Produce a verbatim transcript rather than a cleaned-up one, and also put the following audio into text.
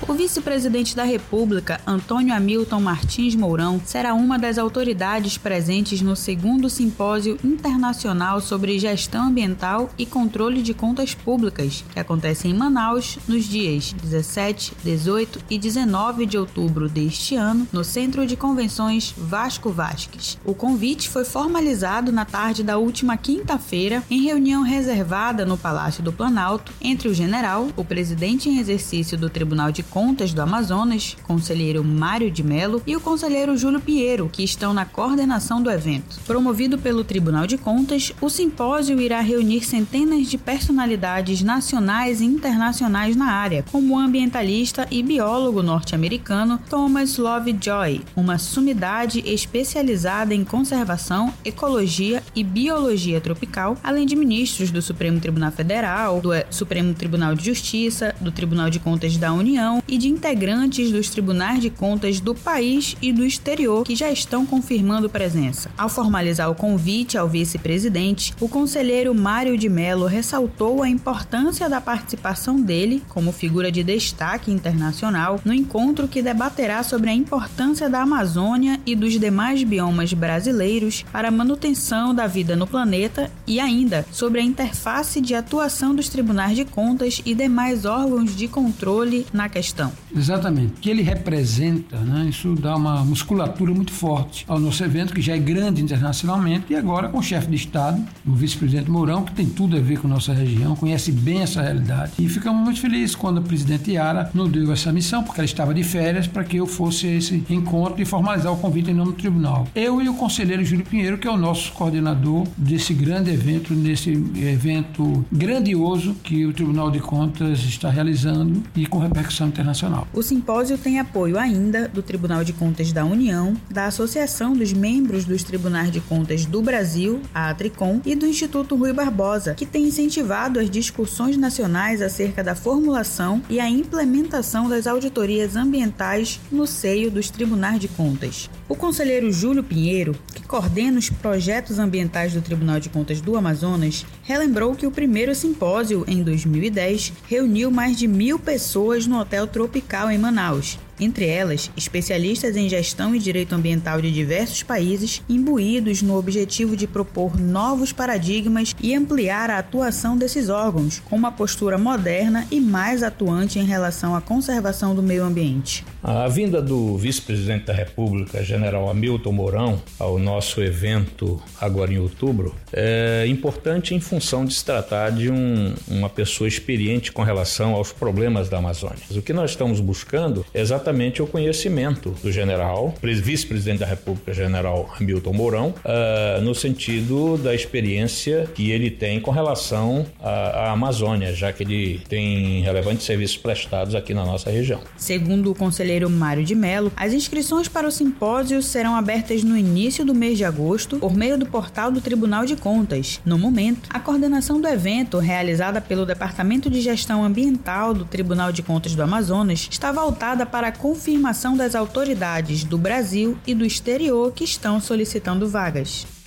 O vice-presidente da República, Antônio Hamilton Martins Mourão, será uma das autoridades presentes no segundo Simpósio Internacional sobre Gestão Ambiental e Controle de Contas Públicas, que acontece em Manaus nos dias dezessete, dezoito e dezenove de outubro deste ano, no Centro de Convenções Vasco Vasques. O convite foi formalizado na tarde da última quinta-feira, em reunião reservada no Palácio do Planalto, entre o general, o presidente em exercício do Tribunal de Contas do Amazonas, conselheiro Mário de Mello, e o conselheiro Júlio Pinheiro, que estão na coordenação do evento. Promovido pelo Tribunal de Contas, o simpósio irá reunir centenas de personalidades nacionais e internacionais na área, como o ambientalista e biólogo norte-americano Thomas Lovejoy, uma sumidade especializada em conservação, ecologia e biologia tropical, além de ministros do Supremo Tribunal Federal, do Supremo Tribunal de Justiça, do Tribunal de Contas da União e de integrantes dos tribunais de contas do país e do exterior que já estão confirmando presença. Ao formalizar o convite ao vice-presidente, o conselheiro Mário de Mello ressaltou a importância da participação dele, como figura de destaque internacional, no encontro que debaterá sobre a importância da Amazônia e dos demais biomas brasileiros para a manutenção da vida no planeta e ainda sobre a interface de atuação dos tribunais de contas e demais órgãos de controle na questão. Exatamente. O que ele representa, né, isso dá uma musculatura muito forte ao nosso evento, que já é grande internacionalmente, e agora com o chefe de Estado, o vice-presidente Mourão, que tem tudo a ver com a nossa região, conhece bem essa realidade. E ficamos muito felizes quando a presidente Yara nos deu essa missão, porque ela estava de férias, para que eu fosse a esse encontro e formalizar o convite em nome do tribunal. Eu e o conselheiro Júlio Pinheiro, que é o nosso coordenador desse grande evento, desse evento grandioso que o Tribunal de Contas está realizando e com repercussão internacional. O simpósio tem apoio ainda do Tribunal de Contas da União, da Associação dos Membros dos Tribunais de Contas do Brasil, a ATRICOM, e do Instituto Rui Barbosa, que tem incentivado as discussões nacionais acerca da formulação e a implementação das auditorias ambientais no seio dos Tribunais de Contas. O conselheiro Júlio Pinheiro, que coordena os projetos ambientais do Tribunal de Contas do Amazonas, relembrou que o primeiro simpósio, em dois mil e dez, reuniu mais de mil pessoas no Hotel Tropical em Manaus. Entre elas, especialistas em gestão e direito ambiental de diversos países, imbuídos no objetivo de propor novos paradigmas e ampliar a atuação desses órgãos, com uma postura moderna e mais atuante em relação à conservação do meio ambiente. A vinda do vice-presidente da República, general Hamilton Mourão, ao nosso evento agora em outubro, é importante em função de se tratar de um, uma pessoa experiente com relação aos problemas da Amazônia. O que nós estamos buscando é exatamente o conhecimento do general, vice-presidente da República, general Hamilton Mourão, uh, no sentido da experiência que ele tem com relação à, à Amazônia, já que ele tem relevantes serviços prestados aqui na nossa região. Segundo o conselheiro Mário de Mello, as inscrições para o simpósio serão abertas no início do mês de agosto por meio do portal do Tribunal de Contas. No momento, a coordenação do evento, realizada pelo Departamento de Gestão Ambiental do Tribunal de Contas do Amazonas, está voltada para a confirmação das autoridades do Brasil e do exterior que estão solicitando vagas.